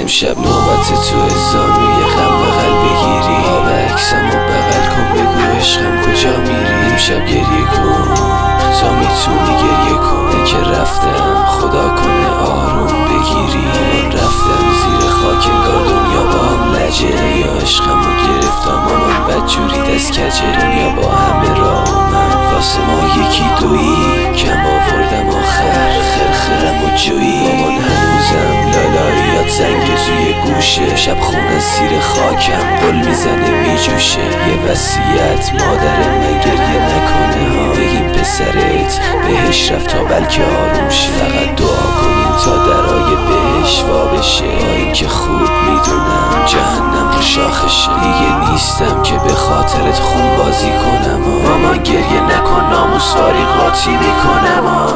امشب نوبت تو زانوی غم بغل بگیری، آب عکسمو بغل کن بگو عشقم کجا میری. امشب گریه کن تا میتونی گریه کن که رفتم خدا کنه آروم بگیری. من رفتم زیر خاک انگار دنیا با هم لجه، یا عشقمو گرفتم مامان بدجوری دست کجه. دنیا با همه راه اومد واسه ما یکی دویی، کم آوردم آخر خرخرم و جویی. مامان هنوزم لالاییات زنگ توی گوشه، شب خونه زیر خاکم قل میزنه میجوشه. یه وصیت مادر من گریه نکنه ها، بگیم پسرت بهش رفت تا بلکه آروم شه. فقط دعا کنیم تا درای بهش وا بشه، با اینکه خوب میدونم جهنم رو شاخشه. دیگه نیستم که به خاطرت خون بازی کنم مامان گریه نکن ناموسواری قاطی میکنم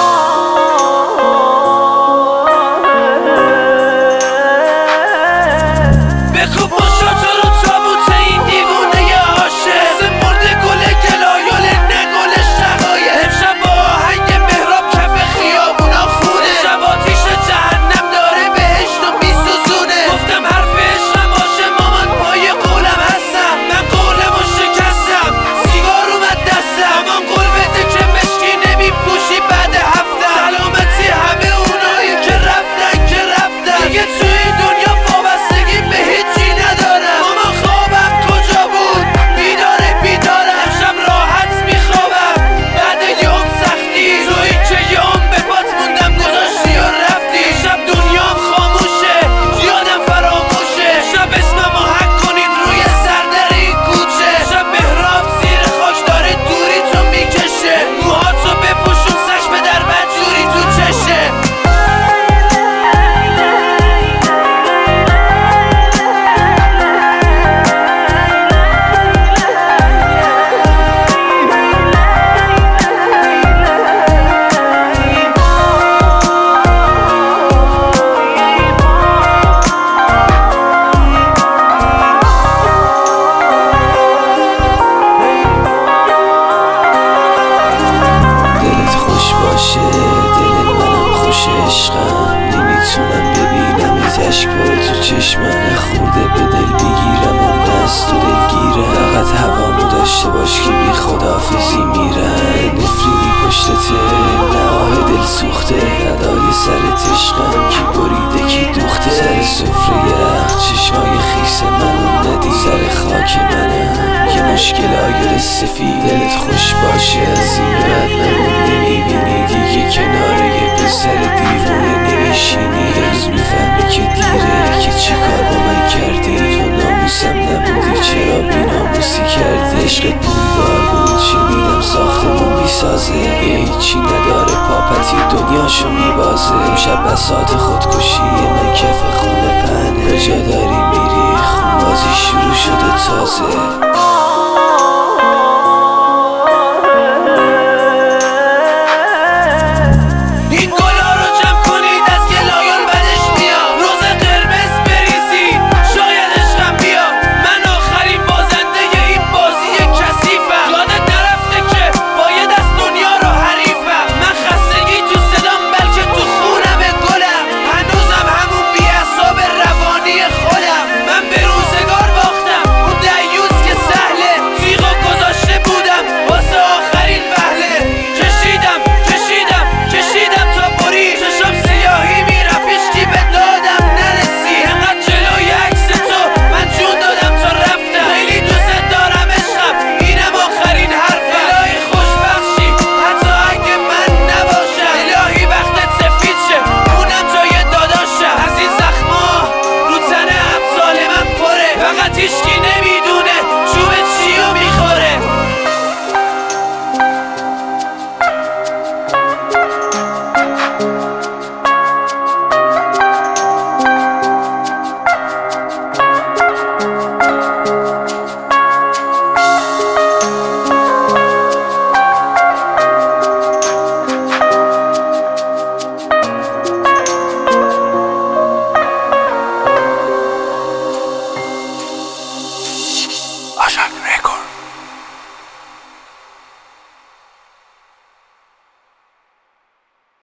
نمیتونم ببینم ازش پاره تو چشمم، نخورده به دل میگیرم اون دست تو دلگیره. فقط هوامو داشته باش که بی خداحافظی میرن، نفرینی پشتته نهاه دل سوخته، ندای سر عشقم کی بریده کی دوخته. سر سفره یخ چشمای خیس منو ندی، سر خاک منم یه مشکل آگر سفید. دلت خوش باشه از این بعد منو نمیبینی دیگه، کنار یه پسر دیوونه نمیشینی. روز میفهمی که دیره که چی کار با من کردی، تو ناموسم نبودی چرا بیناموسی کردی. عشقت پولدار بود شنیدم ساختمون میسازه، هیچی نداره پاپتی دنیاشو میبازه. امشب بساط خودکشی من کف خونه پهنه، به جا داری میری خونبازی شروع شده تازه.